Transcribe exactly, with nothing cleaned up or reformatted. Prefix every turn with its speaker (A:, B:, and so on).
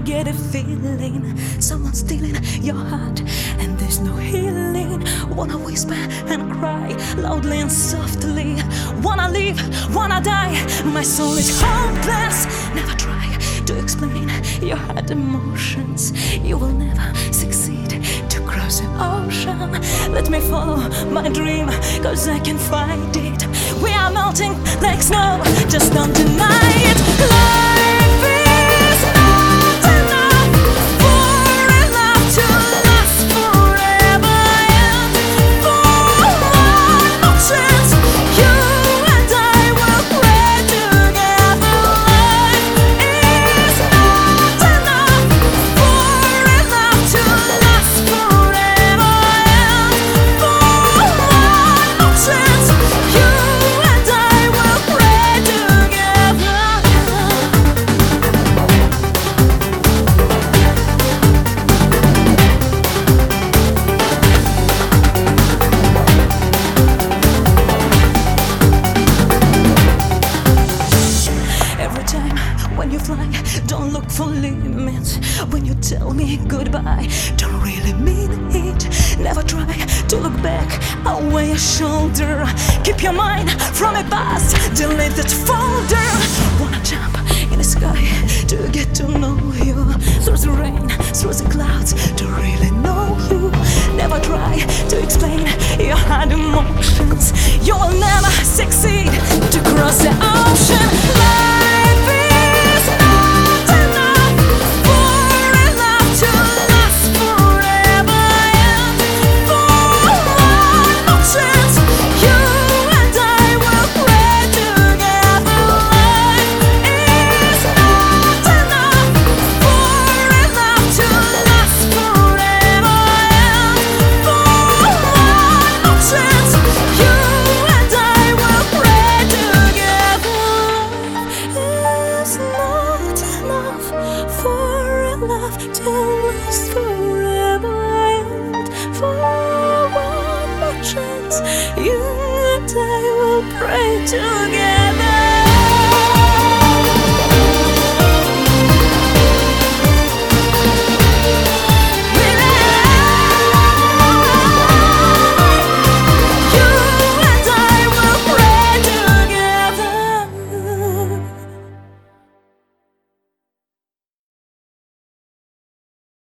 A: get a feeling someone's stealing your heart, and there's no healing. Wanna whisper and cry loudly and softly. Wanna live, wanna die. My soul is hopeless. Never try to explain your heart emotions. You will never succeed to cross the ocean. Let me follow my dream, cause I can find it. We are melting like snow, just don't deny it. Life is not enough for a love to last forever. And for one more chance, you and I will pray together. Life is not enough for a love to last forever. And for one more chance, you and I will pray together. Every time when you fly, don't look for limits. When you tell me goodbye, don't really mean it. Never try to look back, away your shoulder. Keep your mind from a past, delete that folder. Wanna jump in the sky to get to know you. Through the rain, through the clouds, to really know you. Never try to explain your hard emotions. You will never succeed to cross the ocean.